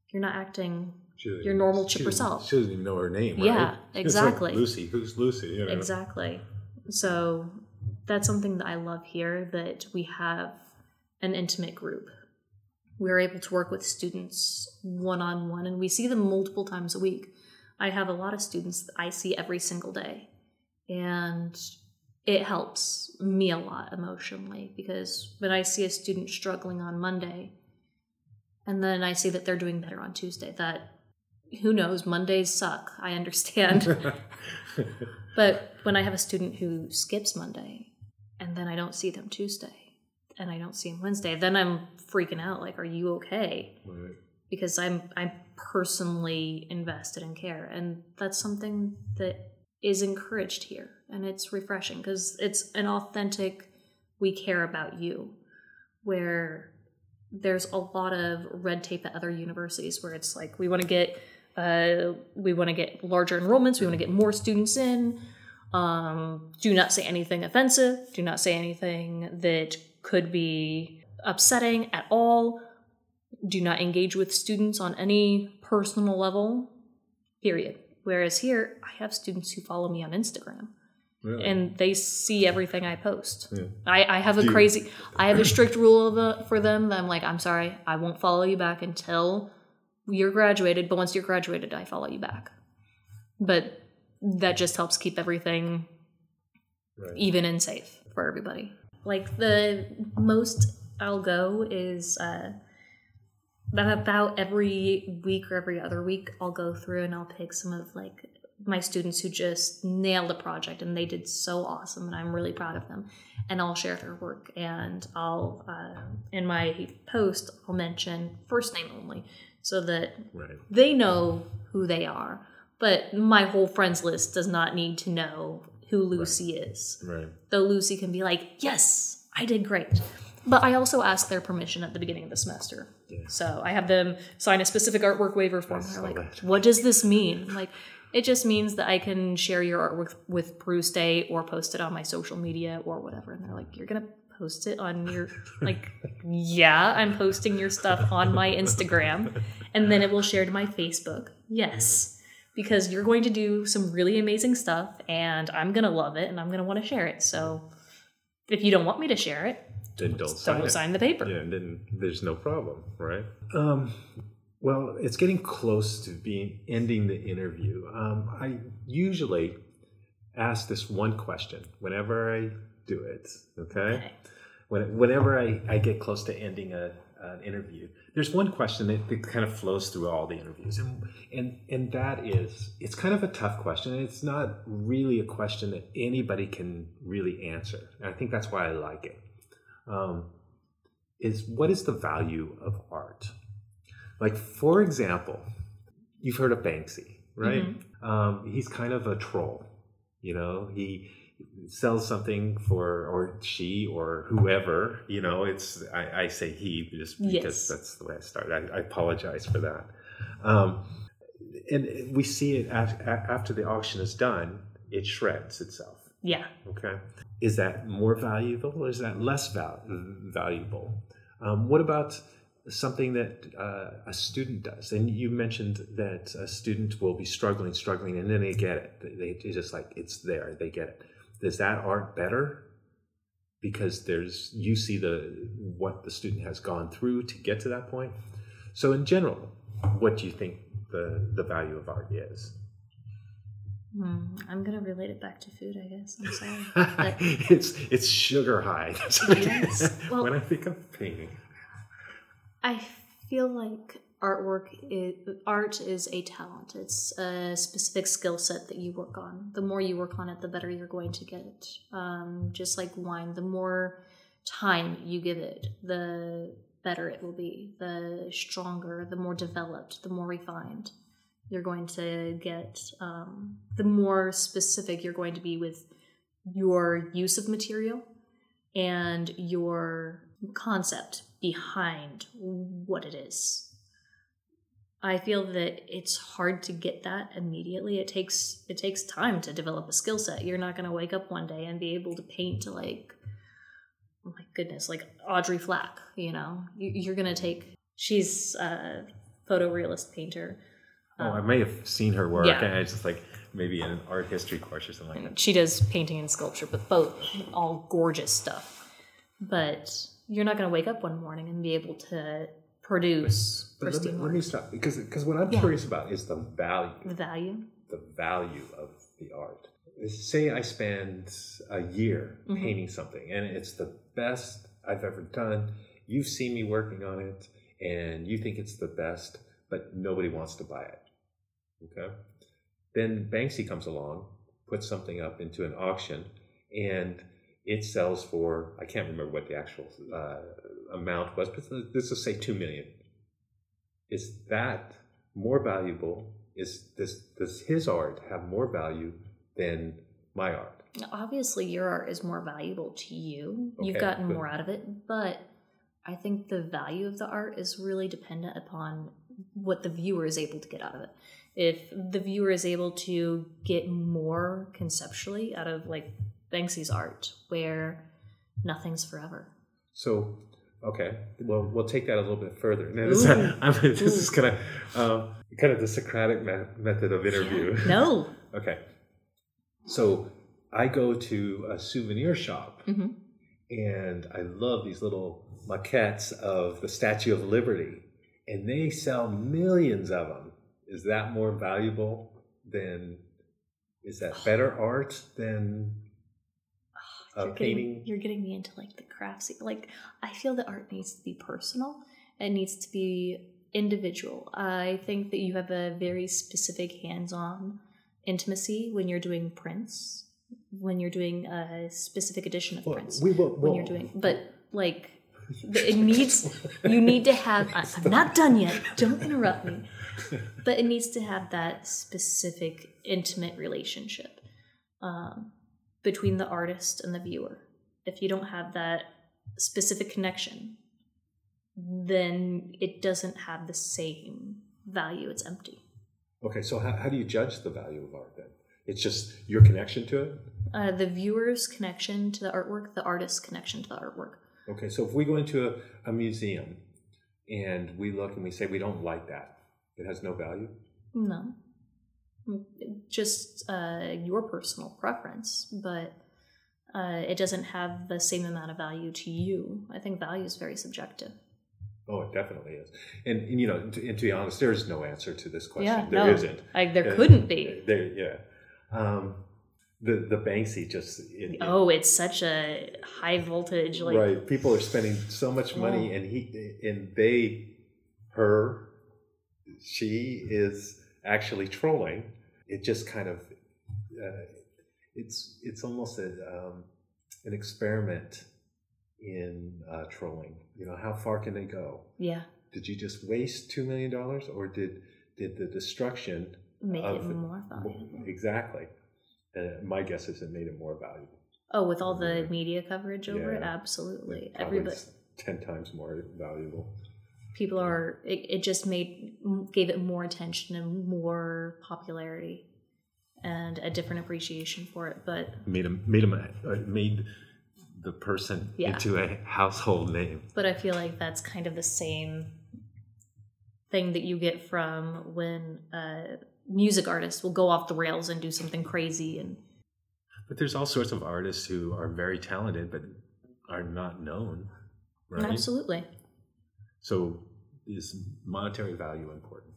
B: you're not acting your normal chipper self.
A: She doesn't even know her name, right?
B: Yeah, exactly.
A: It's like Lucy. Who's Lucy? You know?
B: Exactly. So that's something that I love here, that we have an intimate group. We're able to work with students one-on-one, and we see them multiple times a week. I have a lot of students that I see every single day, and it helps me a lot emotionally, because when I see a student struggling on Monday, and then I see that they're doing better on Tuesday, that, who knows, Mondays suck, I understand. But when I have a student who skips Monday, and then I don't see them Tuesday, and I don't see them Wednesday, then I'm freaking out, like, are you okay?
A: Right.
B: Because I'm personally invested in care, and that's something that is encouraged here, and it's refreshing, because it's an authentic, we care about you, where there's a lot of red tape at other universities where it's like, we want to get larger enrollments, we want to get more students in, do not say anything offensive, do not say anything that could be upsetting at all, do not engage with students on any personal level, period. Whereas here, I have students who follow me on Instagram. Really? And they see everything I post. Yeah. I have a strict rule for them that I'm like, I'm sorry, I won't follow you back until you're graduated, but once you're graduated, I follow you back. But that just helps keep everything even and safe for everybody. Like, the most I'll go is about every week or every other week, I'll go through and I'll pick some of, like, my students who just nailed a project and they did so awesome, and I'm really proud of them. And I'll share their work, and I'll, in my post, I'll mention first name only, so that they know who they are. But my whole friends list does not need to know who Lucy is. Right. Though Lucy can be like, yes, I did great. But I also ask their permission at the beginning of the semester. Yeah. So I have them sign a specific artwork waiver form. They're like, what does this mean? I'm like, it just means that I can share your artwork with Peru State or post it on my social media or whatever. And they're like, you're going to post it on your, like, yeah, I'm posting your stuff on my Instagram, and then it will share to my Facebook. Yes, because you're going to do some really amazing stuff, and I'm going to love it, and I'm going to want to share it. So if you don't want me to share it,
A: then don't
B: sign the paper.
A: Yeah, and then there's no problem, right? Well, it's getting close to ending the interview. I usually ask this one question whenever I do it, okay? Whenever I get close to ending an interview, there's one question that kind of flows through all the interviews, and that is, it's kind of a tough question, and it's not really a question that anybody can really answer, and I think that's why I like it, is what is the value of art? Like, for example, you've heard of Banksy, right? Mm-hmm. He's kind of a troll, you know. He sells something for, or she, or whoever, you know. It's I say he just because that's the way I started. I apologize for that. And we see it after the auction is done, it shreds itself.
B: Yeah.
A: Okay. Is that more valuable, or is that less valuable? What about something that a student does? And you mentioned that a student will be struggling, and then they get it. They just, like, it's there. They get it. Is that art better? Because you see what the student has gone through to get to that point. So in general, what do you think the value of art is?
B: I'm gonna relate it back to food, I guess. I'm sorry.
A: It's sugar high. Yes. Well, when I think of painting,
B: I feel like art is a talent. It's a specific skill set that you work on. The more you work on it, the better you're going to get it. Just like wine, the more time you give it, the better it will be. The stronger, the more developed, the more refined you're going to get. The more specific you're going to be with your use of material and your concept behind what it is. I feel that it's hard to get that immediately. It takes time to develop a skill set. You're not going to wake up one day and be able to paint like, oh my goodness, like Audrey Flack, you know. You're going to take, she's photorealist painter.
A: I may have seen her work.
B: Yeah.
A: And it's just like maybe in an art history course or something like that.
B: She does painting and sculpture, but both all gorgeous stuff. But you're not going to wake up one morning and be able to produce pristine work.
A: Let me stop, because what I'm curious about is the value.
B: The value?
A: The value of the art. Say I spend a year painting something, and it's the best I've ever done. You've seen me working on it, and you think it's the best, but nobody wants to buy it. Okay? Then Banksy comes along, puts something up into an auction, and it sells for, I can't remember what the actual amount was, but let's just say $2 million. Is that more valuable? Does his art have more value than my art?
B: Obviously, your art is more valuable to you. You've gotten more out of it, but I think the value of the art is really dependent upon what the viewer is able to get out of it. If the viewer is able to get more conceptually out of like Banksy's art, where nothing's forever.
A: So, okay, well, we'll take that a little bit further. Now, this is kind of the Socratic method of interview.
B: Yeah. No.
A: Okay. So I go to a souvenir shop, and I love these little maquettes of the Statue of Liberty, and they sell millions of them. Is that more valuable than? Is that better art than painting?
B: You're getting me into like the craftsy. Like, I feel that art needs to be personal. It needs to be individual. I think that you have a very specific hands-on intimacy when you're doing prints, when you're doing a specific edition of prints. But like, it needs, you need to have, I'm not done yet, don't interrupt me, but it needs to have that specific intimate relationship between the artist and the viewer. If you don't have that specific connection, then it doesn't have the same value. It's empty.
A: Okay, so how do you judge the value of art then? It's just your connection to it?
B: The viewer's connection to the artwork, the artist's connection to the artwork.
A: Okay, so if we go into a museum and we look and we say we don't like that, it has no value?
B: No. Just your personal preference, but it doesn't have the same amount of value to you. I think value is very subjective.
A: Oh, it definitely is. And you know, and to be honest, there is no answer to this question.
B: Yeah,
A: there isn't.
B: There couldn't be.
A: The Banksy just...
B: it's such a high voltage... like
A: right. People are spending so much money, and she is actually trolling. It just kind of... it's almost an experiment in trolling. You know, how far can they go?
B: Yeah.
A: Did you just waste $2 million, or did the destruction
B: make it more valuable?
A: Exactly. My guess is it made it more valuable.
B: Oh, with all the media coverage over it, absolutely.
A: Everybody 10 times more valuable.
B: People are. It just gave it more attention and more popularity, and a different appreciation for it. But
A: made the person into a household name.
B: But I feel like that's kind of the same thing that you get from when music artists will go off the rails and do something crazy.
A: But there's all sorts of artists who are very talented but are not known, right?
B: Absolutely.
A: So is monetary value important?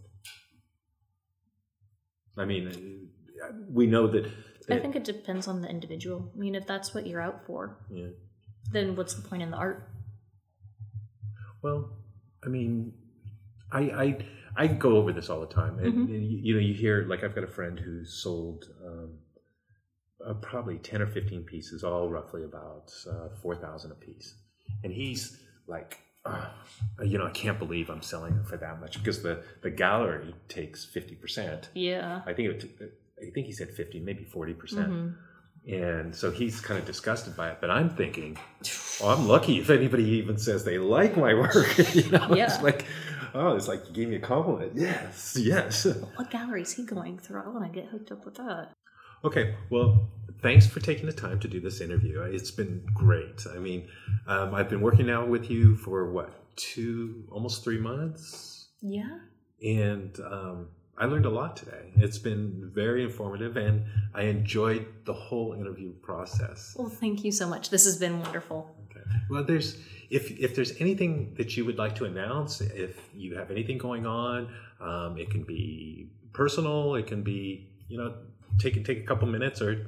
A: I mean, we know that
B: I think it depends on the individual. I mean, if that's what you're out for, then what's the point in the art?
A: Well, I mean, I go over this all the time, and you know, you hear, like, I've got a friend who sold probably 10 or 15 pieces, all roughly about $4,000 a piece, and he's like, you know, I can't believe I'm selling it for that much, because the gallery takes 50%.
B: Yeah,
A: I think he said 50, maybe 40%. And so he's kind of disgusted by it. But I'm thinking, I'm lucky if anybody even says they like my work. You know, it's like, it's like you gave me a compliment. Yes.
B: What gallery is he going through? I want to get hooked up with that.
A: Okay, well, thanks for taking the time to do this interview. It's been great. I mean, I've been working now with you for almost 3 months?
B: Yeah.
A: And I learned a lot today. It's been very informative, and I enjoyed the whole interview process.
B: Well, thank you so much. This has been wonderful.
A: Okay. Well, if there's anything that you would like to announce, if you have anything going on, it can be personal, it can be, take a couple minutes, or,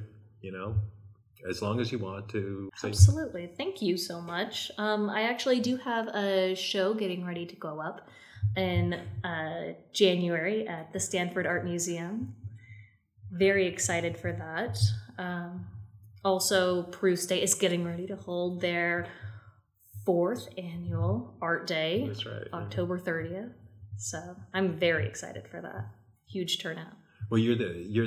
A: as long as you want to say.
B: Absolutely. Thank you so much. I actually do have a show getting ready to go up in January at the Stanford Art Museum. Very excited for that. Also, Peru State is getting ready to hold their 4th annual Art Day.
A: That's right.
B: October 30th. So I'm very excited for that. Huge turnout.
A: Well, you're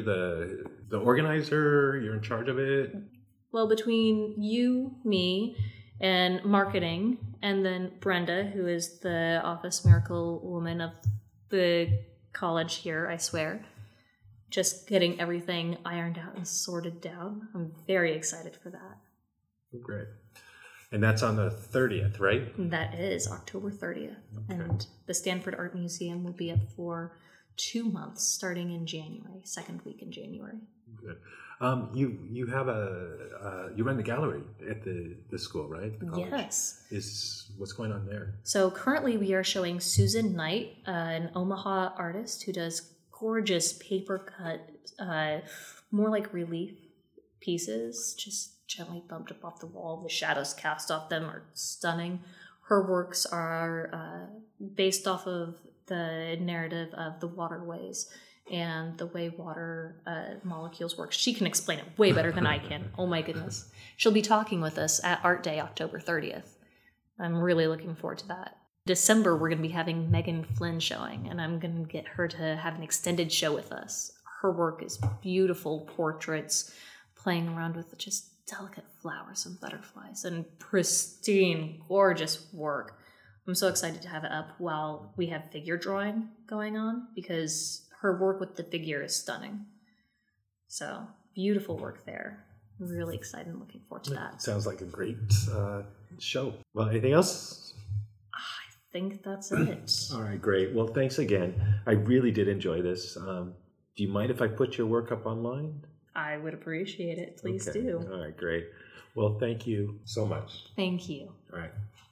A: the organizer. You're in charge of it.
B: Well, between you, me, and marketing, and then Brenda, who is the office miracle woman of the college here, I swear, just getting everything ironed out and sorted down. I'm very excited for that.
A: Great. And that's on the 30th, right?
B: That is October 30th. Okay. And the Stanford Art Museum will be up for 2 months, starting in January, 2nd week in January.
A: Good. You have you run the gallery at the school, right? The college.
B: Yes.
A: What's going on there?
B: So currently we are showing Susan Knight, an Omaha artist who does gorgeous paper cut, more like relief pieces, just gently bumped up off the wall. The shadows cast off them are stunning. Her works are based off of the narrative of the waterways and the way water molecules work. She can explain it way better than I can. Oh my goodness. She'll be talking with us at Art Day, October 30th. I'm really looking forward to that. December, we're going to be having Megan Flynn showing, and I'm going to get her to have an extended show with us. Her work is beautiful portraits, playing around with just delicate flowers and butterflies, and pristine, gorgeous work. I'm so excited to have it up while we have figure drawing going on, because her work with the figure is stunning. So, beautiful work there. Really excited and looking forward to that.
A: Sounds like a great show. Well, anything else?
B: I think that's it.
A: All right, great. Well, thanks again. I really did enjoy this. Do you mind if I put your work up online?
B: I would appreciate it. Please do.
A: All right, great. Well, thank you so much.
B: Thank you.
A: All right.